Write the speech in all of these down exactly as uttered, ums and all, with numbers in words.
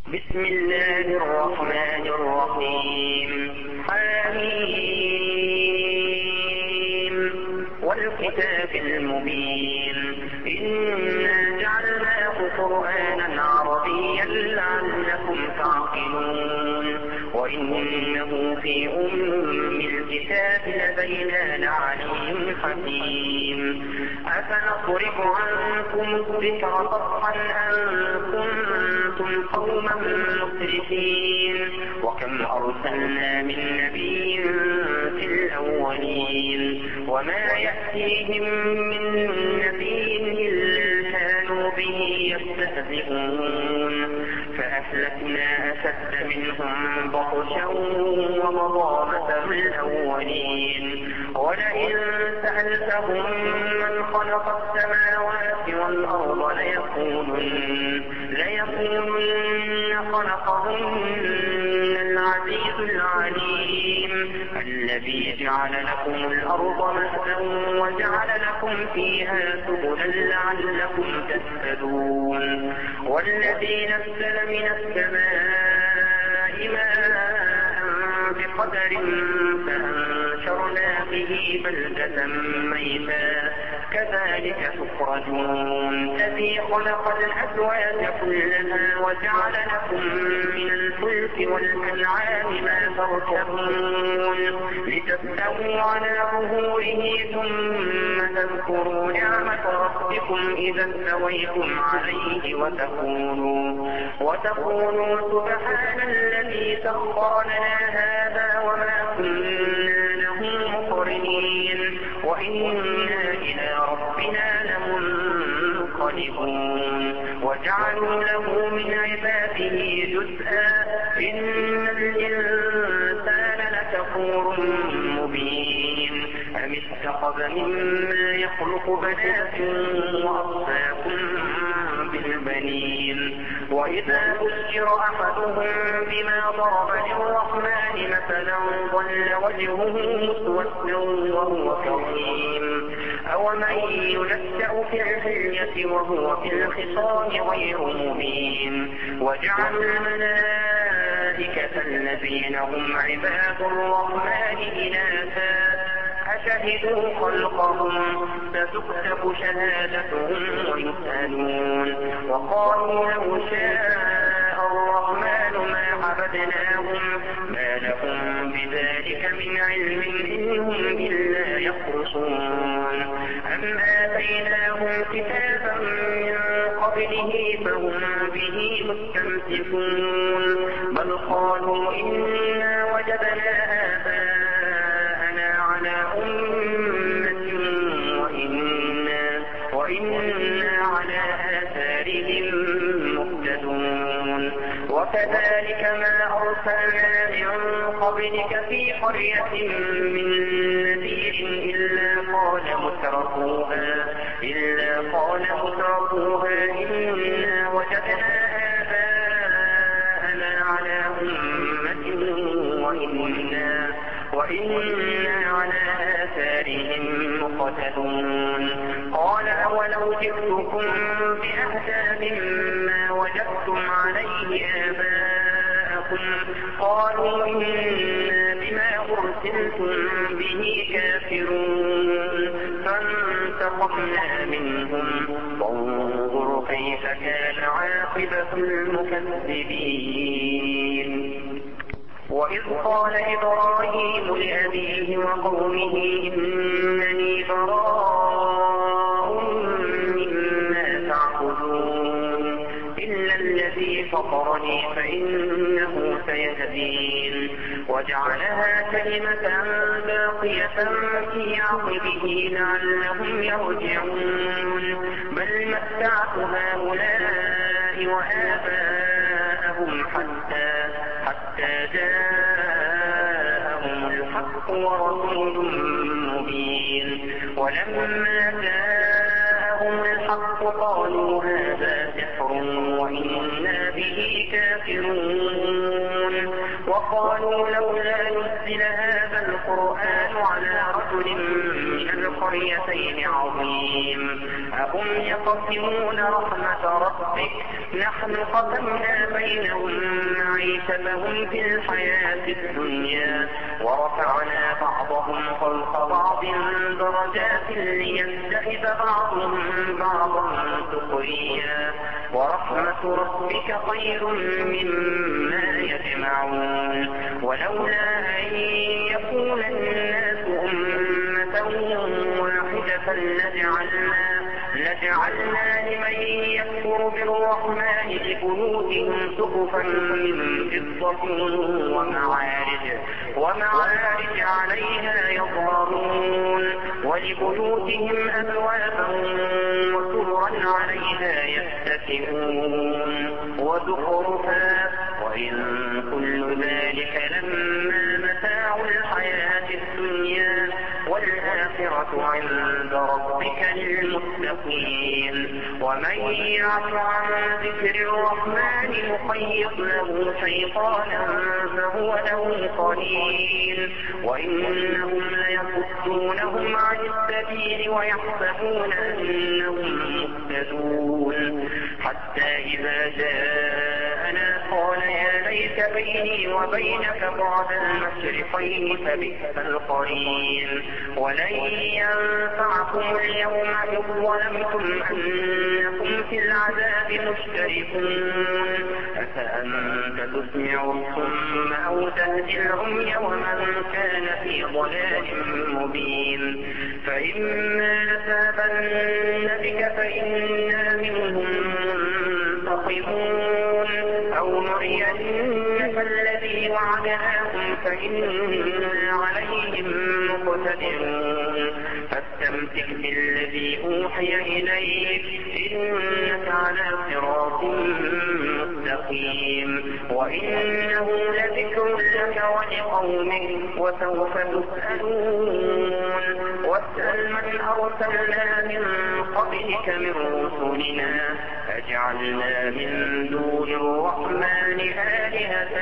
بسم الله الرحمن الرحيم. حميم والكتاب المبين. إنا جعلناه قرآنا عربيا لعلكم تعقلون وإنه في أم الكتاب لدينا لعلي حكيم. أفنصرف عنكم الذكر صفحا أن كنتم قوما مسرفين وكم أرسلنا من نبي في الأولين وما يأتيهم من نبي إلا كانوا به يستهزئون فأهلكنا أشد منهم بطشا ومضى مثل الأولين ولئن سألتهم من خلق السماوات والأرض ليقولن ليقولن خلقهن العزيز العليم الذي جعل لكم الأرض مهدا وجعل لكم فيها سبلا لعلكم تهتدون والذي نزل من السماء ماء بقدر فأنشرنا به بلدة ميتا كذلك تخرجون الذي خلق الأزواج كلها وجعل لكم من الفلك والأنعام ما تركبون لتستووا على ظهوره ثم تذكروا نعمة ربكم إذا استويتم عليه وتقولوا وتقولوا سبحان الذي سخر لنا هذا وما كنا له مقرنين وإنا إلى ربنا لمنقلبون وجعلوا له من عباده جزءا إن الإنسان لكفور مبين أم اتخذ مما يخلق بنات وأصفاكم بالبنين وإذا بشر أحدهم بما ضرب للرحمن مثلا ظل وجهه مسودا وهو كظيم أومن ينشأ في الحلية وهو في الخصام غير مبين وجعلوا الملائكة الذين هم عباد الرحمن إناثا أشهدوا خلقهم ستكتب شهادتهم ويسألون وقالوا لو شاء الرحمن ما عبدناهم ما لهم بذلك من علم إنهم إلا يخرصون أم آتيناهم كتابا من قبله فهم به مستمسكون بل قالوا إنا وجدنا آباءنا على أمة وإنا, وإنا على آثارهم مقتدون وكذلك ما أرسلنا من قبلك في قرية من نذير إلا قال مترفوها إلا قال مترفوها إنا وجدنا آباءنا على أمة وإنا, وإنا على آثارهم مقتدون قال أولو جئتكم بأهدى مما وجدتم عليه آباءكم قالوا إنا بما أرسلتم به كافرون فانتقمنا منهم وانظر كيف كان عاقبة المكذبين وإذ قال إبراهيم لأبيه وقومه إنني براء مما تعبدون إلا الذي فطرني فإنه سيهدين وجعلها كلمة باقية في عقبه لعلهم يرجعون بل متعت هؤلاء وآباءهم حتى حتى جاءهم الحق ورسول مبين ولما جاءهم الحق قالوا هذا سحر وإنا به كافرون وقالوا لولا نزل هذا القرآن على رجل من القريتين عظيم. أهم يقسمون رحمة ربك نحن قسمنا بينهم معيشتهم في الحياة الدنيا ورفعنا بعضهم فوق بعض درجات ليتخذ بعضهم بعضا سخريا ورحمة ربك خير مما يجمعون. ولولا أن يكون الناس أمة واحدة لجعلنا لجعلنا لمن يكفر بالرحمن لبيوتهم سقفا من فضة ومعارج ومعارج عليها يظهرون ولبيوتهم أبوابا وسررا عليها يتكئون وزخرفا وإن كل ذلك لما متاع الحياة الدنيا والآخرة عند ربك للمتقين. ومن يعش عن ذكر الرحمن نقيض له شيطانا فهو له قرين وإنهم ليصدونهم عن السبيل ويحسبون أنهم مهتدون حتى إذا جاءنا قال يا ليت بيني وبينك بعد المشرقين فبئس القرين. ولن ينفعكم اليوم إذ ظلمتم أنكم في العذاب مشتركون أفأنت تسمع الصم أو تهدي العمي ومن كان في ضلال مبين. فإما نتابن بك فإنا منهم منتقمون أو نرينك الذي وعدناهم فإنا عليهم مقتدرون. فاستمسك بالذي أوحي إليك إنك على صراط مستقيم وإنه لذكر لك ولقومك وسوف تسألون. واسأل من أرسلنا من قبلك من رسلنا أجعلنا من دون الرحمن آلهة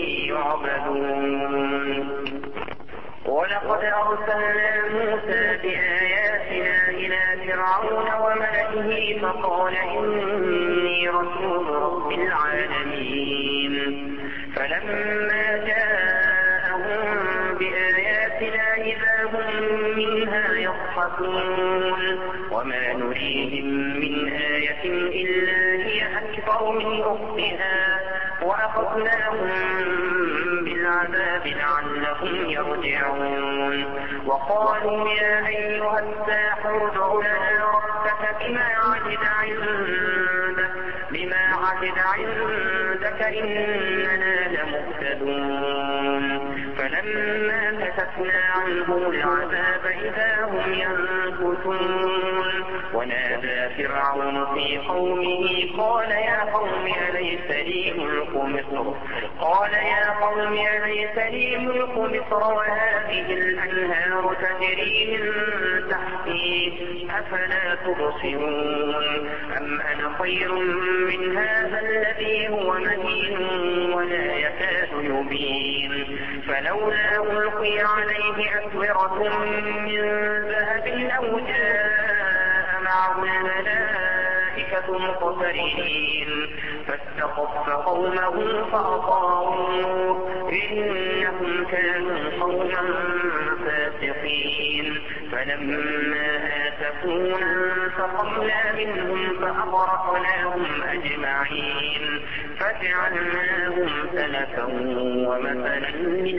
يعبدون. ولقد أرسلنا موسى بآياتنا إلى فرعون وملئه فقال إني رسول رب العالمين. فلما جاءهم بآياتنا إذا هم منها يضحكون وما نريهم من آية إلا هي أكبر من أختها وأخذناهم بالعذاب لعلهم يرجعون. وقالوا يا أيها الساحر ادع لنا ربك بما عهد عندك بما عهد عندك إننا لمهتدون. فلما كشفنا عنهم العذاب إذا هم ينكثون. ونادى فرعون في قومه قال يا قوم أليس لي ملك مصر قال يا قوم أليس لي ملك مصر وهذه الأنهار تجري من تحتي أفلا تبصرون. أم أنا خير من هذا الذي هو مهين ولا يكاد يبين. فلولا ألقي عليه أسورة من ذهب أو جاء معه الملائكة مقترنين فاستخف قومه فأطاعوه إنهم كانوا قوما فاسقين. فلما آسفونا انتقمنا منهم فأغرقناهم أجمعين فجعلناهم سلفا ومثلا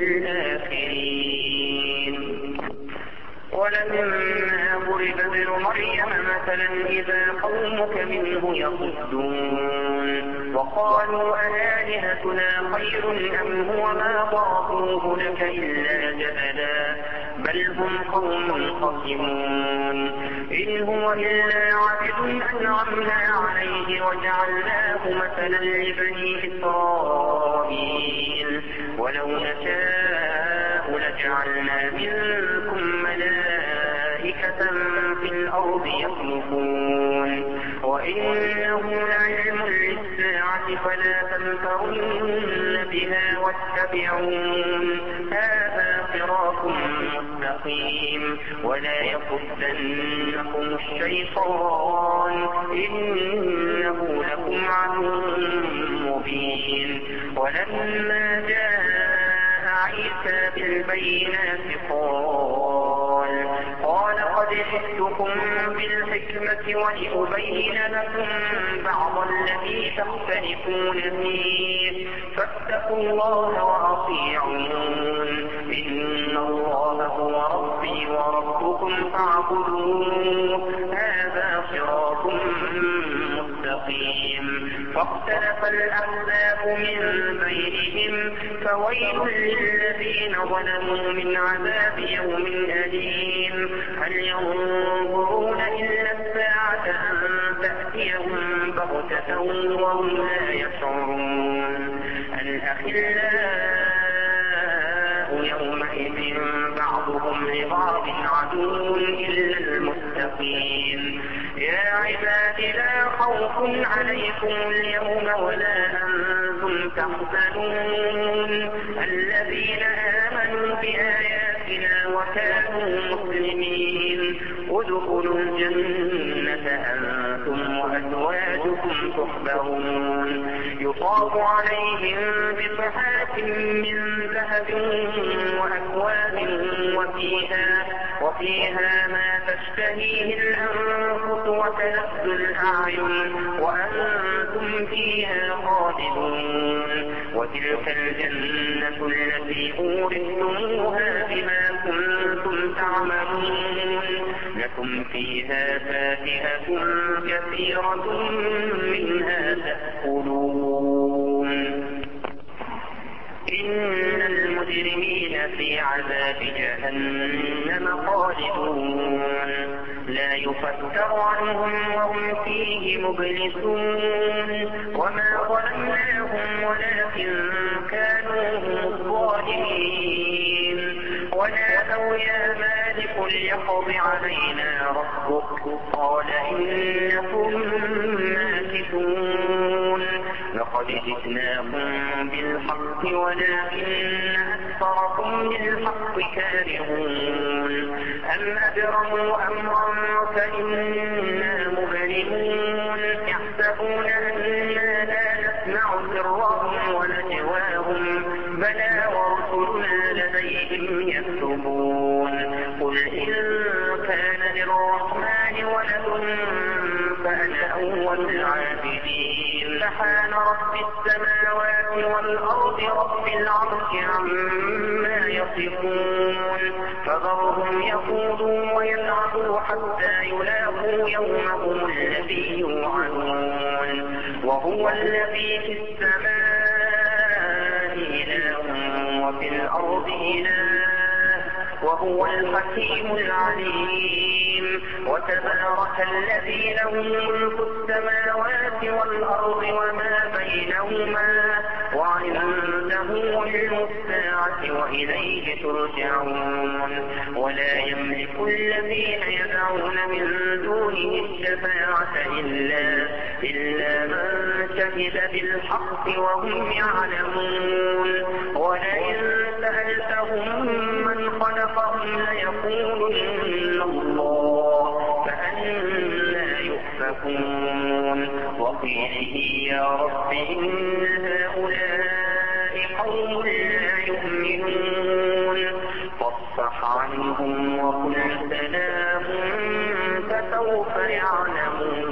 للآخرين. ولما ضرب ابن مريم مثلا إذا قومك منه يصدون وقالوا أآلهتنا خير أم هو ما ضربوه لك إلا جدلا بل هم قوم خصمون. إن هو إلا عبد أنعمنا عليه وجعلناه مثلا لبني إسرائيل ولو نشاء لجعلنا منكم ملائكة في الأرض يخلفون وإنه لعلم للساعة فلا تمترن بها واتبعون هذا صراط مستقيم ولا يصدنكم الشيطان إنه لكم عدو مبين. ولما جاء عيسى بالبينات قال قال قد جئتكم بالحكمة ولأبين لكم بعض الذي تختلفون فيه فاتقوا الله وأطيعون إن الله هو ربي وربكم فاعبدوه هذا صراط مستقيم. فاختلف الأحزاب من بينهم فويل للذين ظلموا من عذاب يوم أليم. هل ينظرون إلا الساعة أن تأتيهم بغتة وهم لا يشعرون. الأخلاء يومئذ بعضهم لبعض عدو إلا المتقين. يا عباد لا خوف عليكم اليوم ولا أنتم تحزنون الذين آمنوا بآياتنا وكانوا مسلمين ادخلوا الجنة أنتم وأزواجكم تحبرون يطاف عليهم بصحاف من ذهب وأكواب وفيها, وفيها ما تشتهيه الأنفس وتلذ الأعين وأنتم فيها خالدون. وتلك الجنة التي أورثتموها بما كنتم تعملون لكم فيها فاكهة كثيرة منها تأكلون. إن المجرمين في عذاب جهنم خالدون لا يفتر عنهم وهم فيه مبلسون. وما ظلمناهم ولكن كانوا هم الظالمين. ونادوا يا مالك ليقض علينا ربك قال إنكم ماكثون. لقد جئناكم بالحق ولكن أكثركم للحق كارهون. أم أجرموا أمرا فإنا مبرمون يحسبون أننا لا نسمع سرهم ونجواهم بلى ورسلنا لديهم يكتبون. قل إن كان للرحمن ولد فأنا أول العابدين. سبحان رب السماوات والأرض رب العرش عما يصفون. فذرهم يخوضوا ويلعبوا حتى يلاقوا يومهم الذي يوعدون. وهو الذي في السماء إله وفي الأرض إله وهو الحكيم العليم. وتبارك الذي له ملك السماوات والأرض وما بينهما وعنده علم الساعة وإليه ترجعون. ولا يملك الذين يدعون من دونه الشفاعة إلا, إلا من شهد بالحق وهم يعلمون. ولئن سألتهم من خلقهم ليقولن الله فأنى يؤفكون. وقيله يا رب إن هؤلاء قوم لا يؤمنون فاصفح عنهم وقل سلام فسوف يعلمون.